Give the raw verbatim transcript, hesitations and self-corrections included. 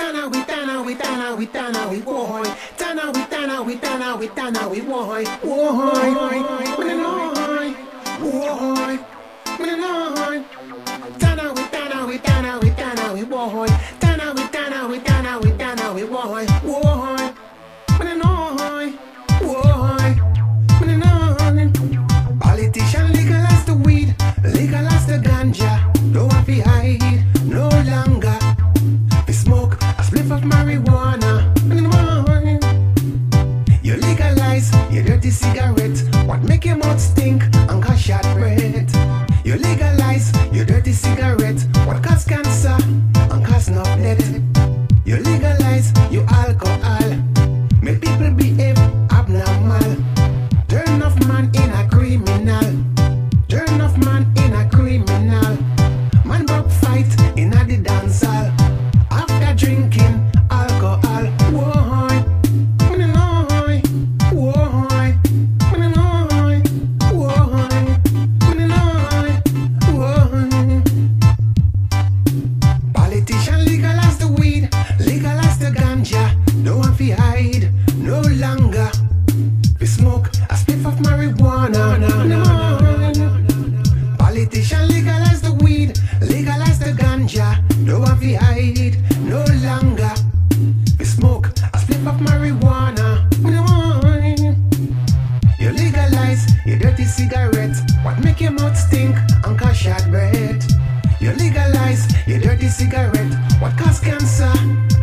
Tana we tana we tana we tana we boy. Tana we tana we tana we tana we boy. Boy, boy, boy, boy. Tana we tana we tana we tana we boy. Tana we tana we tana we tana we boy. Boy, boy. Politician legalize the weed, legalize the ganja. Don't want to hide no longer. We smoke a spliff of marijuana. You legalize your dirty cigarette. What make your mouth stink and cause short breath? You legalize your dirty cigarette. What cause cancer and cause no death? You legalize your alcohol. Make people behave abnormal. Turn off man in a criminal. Turn off man in a criminal. Man broke fight in a the dance hall. After drinking alcohol. Whoa, whoa, whoa, whoa. Politician legalize the weed, legalize the ganja. No one fi hide no longer. We smoke a spliff of marijuana. No, no, no. Politician legalize the weed, legalize the ganja. No one fi hide no longer. We smoke a spliff of marijuana. You legalize your dirty cigarette. What make your mouth stink and cause short breath? You legalize your dirty cigarette. What cause cancer